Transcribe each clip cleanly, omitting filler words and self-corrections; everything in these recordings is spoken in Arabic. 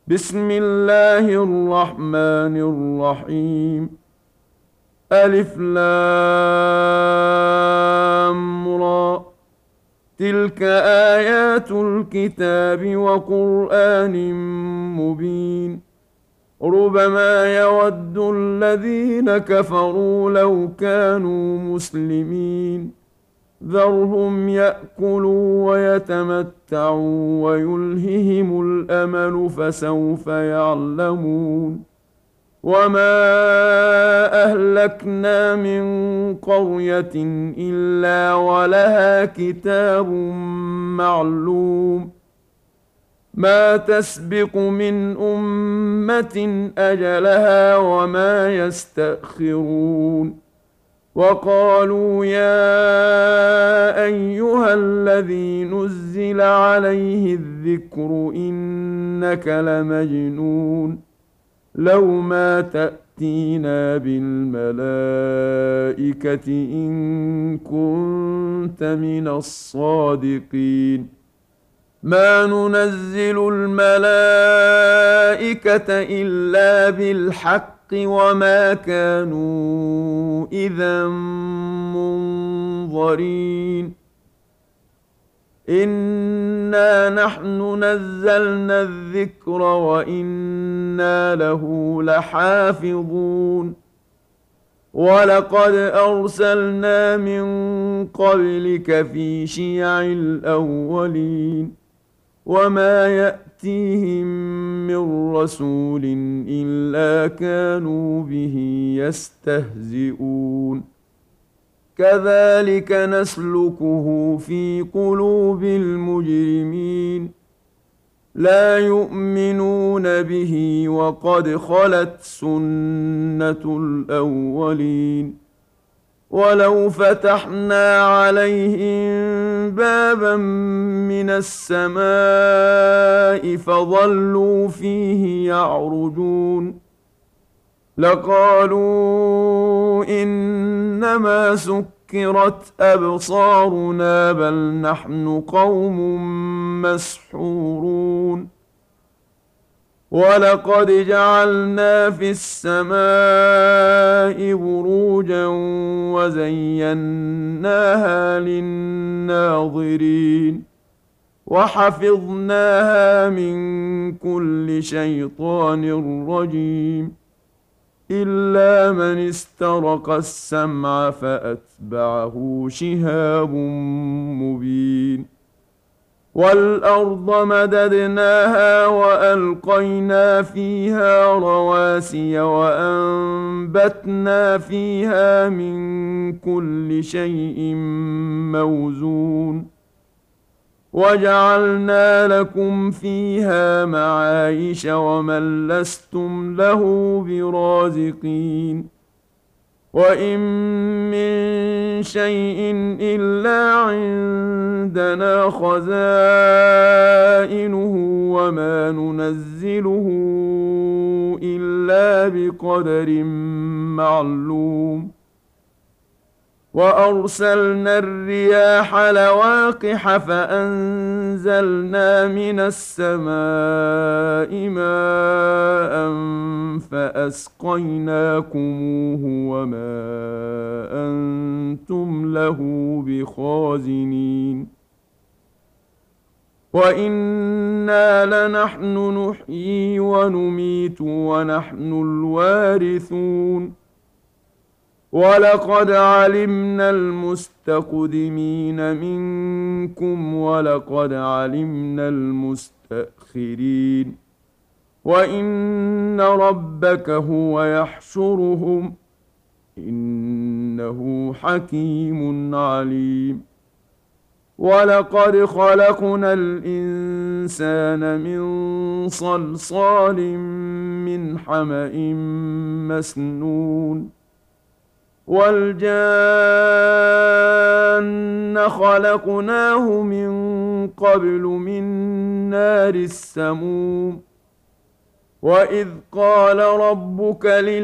بسم الله الرحمن الرحيم. ألف لام را. تلك آيات الكتاب وقرآن مبين. ربما يود الذين كفروا لو كانوا مسلمين. ذرهم يأكلوا ويتمتعوا ويلههم الأمل فسوف يعلمون. وما أهلكنا من قرية إلا ولها كتاب معلوم. ما تسبق من أمة أجلها وما يستأخرون. وقالوا يا أيها الذي نزل عليه الذكر إنك لمجنون. لو ما تأتينا بالملائكة إن كنت من الصادقين. ما ننزل الملائكة إلا بالحق وما كانوا إذا منظرين. إنا نحن نزلنا الذكر وإنا له لحافظون. ولقد أرسلنا من قبلك في شيع الأولين. وما يأتيهم من رسول إلا كانوا به يستهزئون. كذلك نسلكه في قلوب المجرمين. لا يؤمنون به وقد خلت سنة الأولين. ولو فتحنا عليهم بابا من السماء فظلوا فيه يعرجون لقالوا إنما سكرت أبصارنا بل نحن قوم مسحورون. ولقد جعلنا في السماء بروجا وزيناها للناظرين وحفظناها من كل شيطان رجيم إلا من استرق السمع فأتبعه شهاب مبين. والأرض مددناها وألقينا فيها رواسي وأنبتنا فيها من كل شيء موزون. وجعلنا لكم فيها معايش ومن لستم له برازقين. وإن من شيء إلا عندنا خزائنه وما ننزله إلا بقدر معلوم. وأرسلنا الرياح لواقح فأنزلنا من السماء ماء فأسقيناكموه وما أنتم له بخازنين. وإنا لنحن نحيي ونميت ونحن الوارثون. ولقد علمنا المستقدمين منكم ولقد علمنا المستأخرين. وإن ربك هو يحشرهم إنه حكيم عليم. ولقد خلقنا الإنسان من صلصال من حمأ مسنون. والجان خلقناه من قبل من نار السموم. وإذ قال ربك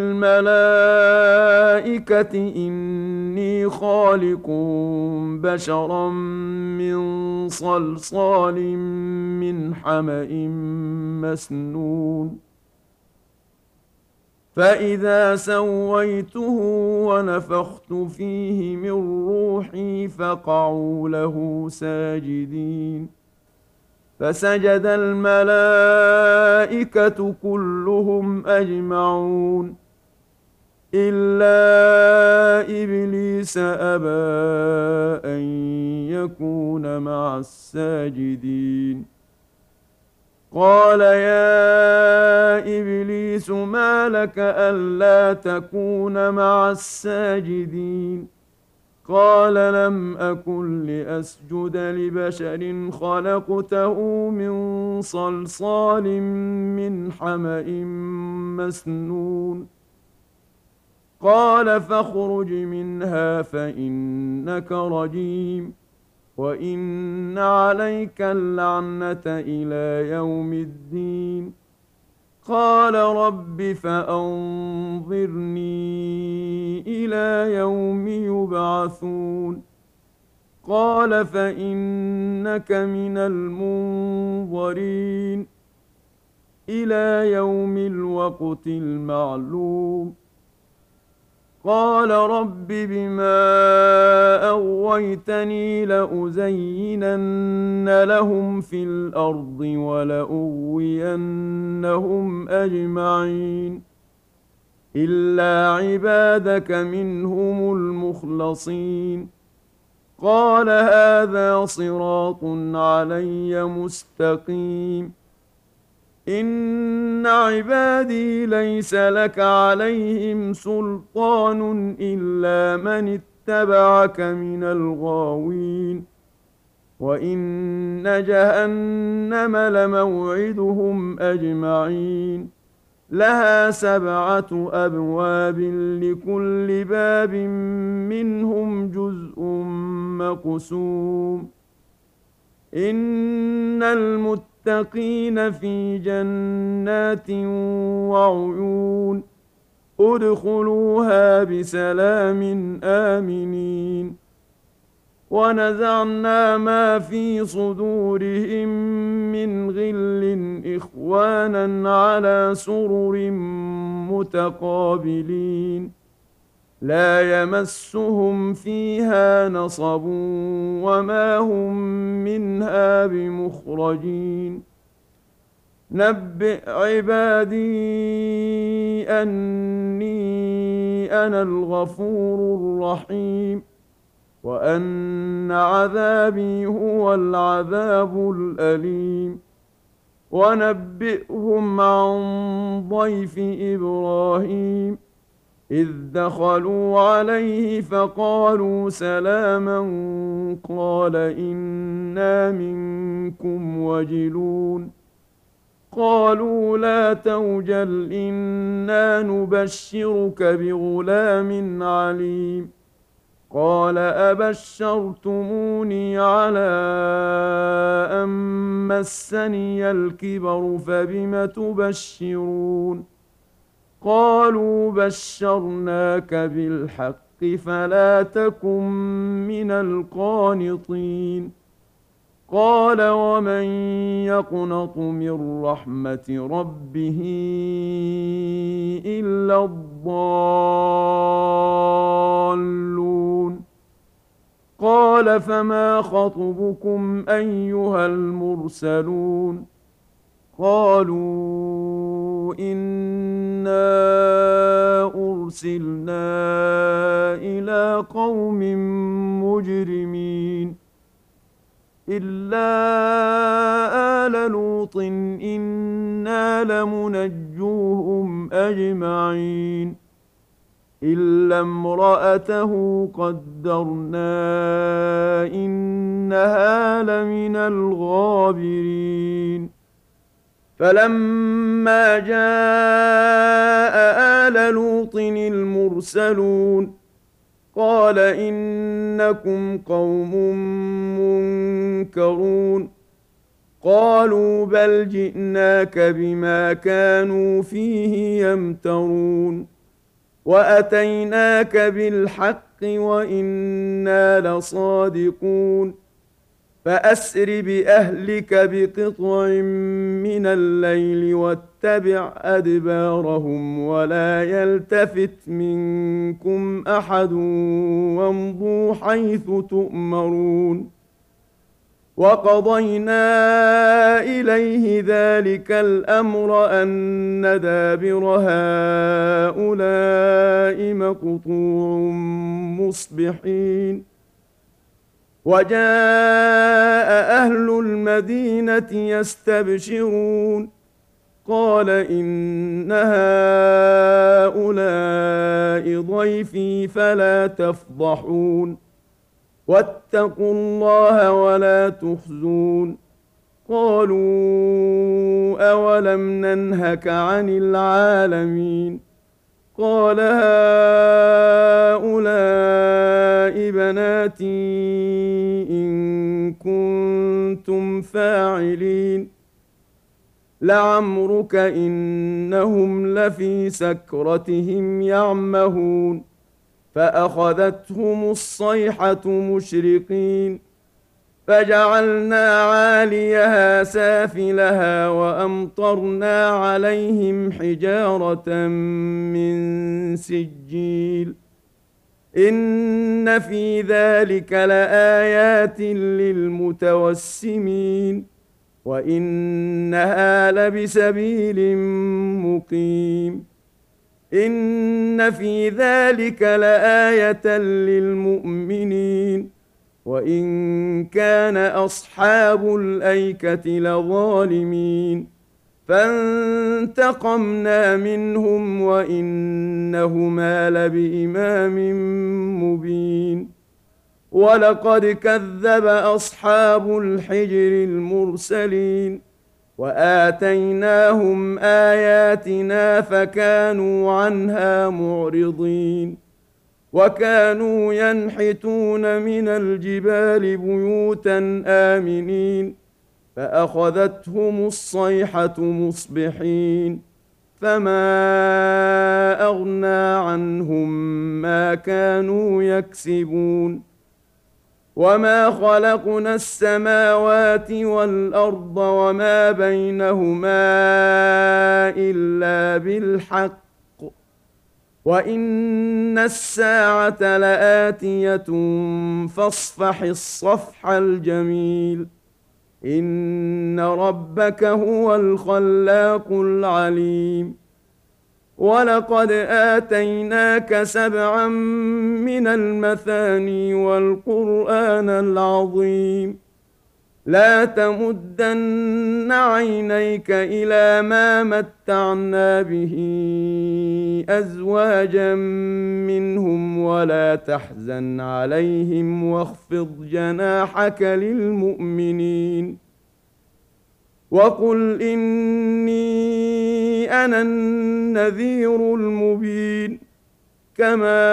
للملائكة إني خالق بشرا من صلصال من حمإ مسنون فإذا سويته ونفخت فيه من روحي فقعوا له ساجدين فسجد الملائكة كلهم أجمعون إلا إبليس أبى أن يكون مع الساجدين قال يا إبليس ما لك ألا تكون مع الساجدين قال لم أكن لأسجد لبشر خلقته من صلصال من حمإ مسنون قال فاخرج منها فإنك رجيم وإن عليك اللعنة إلى يوم الدين قال رب فأنظرني إلى يوم يبعثون قال فإنك من المنظرين إلى يوم الوقت المعلوم قال رب بما أغويتني لأزينن لهم في الأرض ولأغوينهم أجمعين إلا عبادك منهم المخلصين قال هذا صراط علي مستقيم إن عبادي ليس لك عليهم سلطان إلا من اتبعك من الغاوين وإن جهنم لموعدهم أجمعين لها 7 أبواب لكل باب منهم جزء مقسوم إن المتقين في جنات وعيون ادخلوها بسلام آمنين ونزعنا ما في صدورهم من غل إخوانا على سرر متقابلين لا يمسهم فيها نصب وما هم منها بمخرجين نبئ عبادي أني أنا الغفور الرحيم وأن عذابي هو العذاب الأليم ونبئهم عن ضيف إبراهيم إذ دخلوا عليه فقالوا سلاما قال إنا منكم وجلون قالوا لا توجل إنا نبشرك بغلام عليم قال أبشرتموني على أن مسني الكبر فبم تبشرون قالوا بشرناك بالحق فلا تكن من القانطين قال ومن يقنط من رحمة ربه إلا الضالون قال فما خطبكم أيها المرسلون قالوا إنا أرسلنا إلى قوم مجرمين إلا آل لوط إنا لمنجوهم أجمعين إلا امرأته قدرنا إنها لمن الغابرين فلما جاء آل لوط المرسلون قال إنكم قوم منكرون قالوا بل جئناك بما كانوا فيه يمترون وأتيناك بالحق وإنا لصادقون فأسر بأهلك بقطع من الليل واتبع أدبارهم ولا يلتفت منكم أحد وامضوا حيث تؤمرون وقضينا إليه ذلك الأمر أن دابر هؤلاء مقطوع مصبحين وجاء أهل المدينة يستبشرون قال إن هؤلاء ضيفي فلا تفضحون واتقوا الله ولا تخزون قالوا أولم ننهك عن العالمين قال هؤلاء بناتي إن كنتم فاعلين لعمرك إنهم لفي سكرتهم يعمهون فأخذتهم الصيحة مشرقين فجعلنا عاليها سافلها وأمطرنا عليهم حجارة من سجيل إن في ذلك لآيات للمتوسمين وإنها لبسبيل مقيم إن في ذلك لآية للمؤمنين وإن كان أصحاب الأيكة لظالمين فانتقمنا منهم وإنهما لبإمام مبين ولقد كذب أصحاب الحجر المرسلين وآتيناهم آياتنا فكانوا عنها معرضين وكانوا ينحتون من الجبال بيوتا آمنين فأخذتهم الصيحة مصبحين فما أغنى عنهم ما كانوا يكسبون وما خلقنا السماوات والأرض وما بينهما إلا بالحق وإن الساعة لآتية فاصفح الصفح الجميل إن ربك هو الخلاق العليم ولقد آتيناك سبعا من المثاني والقرآن العظيم لا تمدن عينيك إلى ما متعنا به أزواجا منهم ولا تحزن عليهم واخفض جناحك للمؤمنين وقل إني أنا النذير المبين كما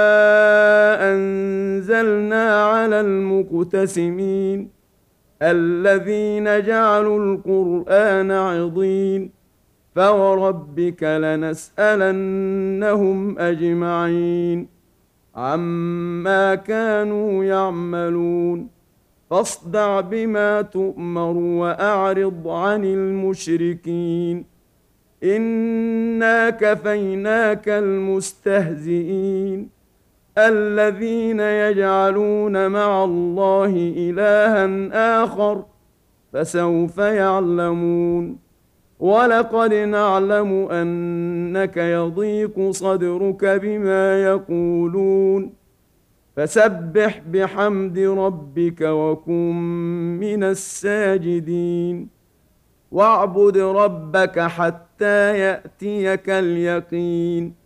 أنزلنا على المقتسمين الذين جعلوا القرآن عضين فوربك لنسألنهم أجمعين عما كانوا يعملون فاصدع بما تؤمر وأعرض عن المشركين إنا كفيناك المستهزئين الذين يجعلون مع الله إلها آخر فسوف يعلمون ولقد نعلم أنك يضيق صدرك بما يقولون فسبح بحمد ربك وكن من الساجدين واعبد ربك حتى يأتيك اليقين